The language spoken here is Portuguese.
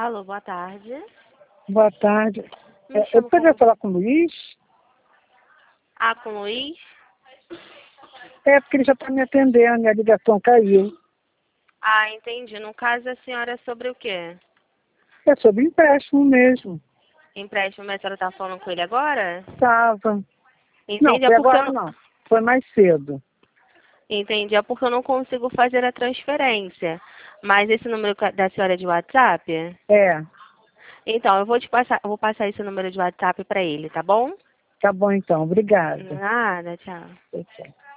Alô, boa tarde. Boa tarde. Me Eu chamo poderia como... falar com o Luiz? Ah, com o Luiz? É, porque ele já está me atendendo, a ligação caiu. Ah, entendi. No caso, a senhora é sobre o quê? É sobre empréstimo mesmo. Empréstimo, mas a senhora tá falando com ele agora? Estava. Não, Entendi, é foi porque eu agora não... não. Foi mais cedo. Entendi, é porque eu não consigo fazer a transferência. Mas esse número da senhora é de WhatsApp? É, Então, eu vou passar esse número de WhatsApp para ele, tá bom? tá bom então. Obrigada. Nada, tchau. Tchau.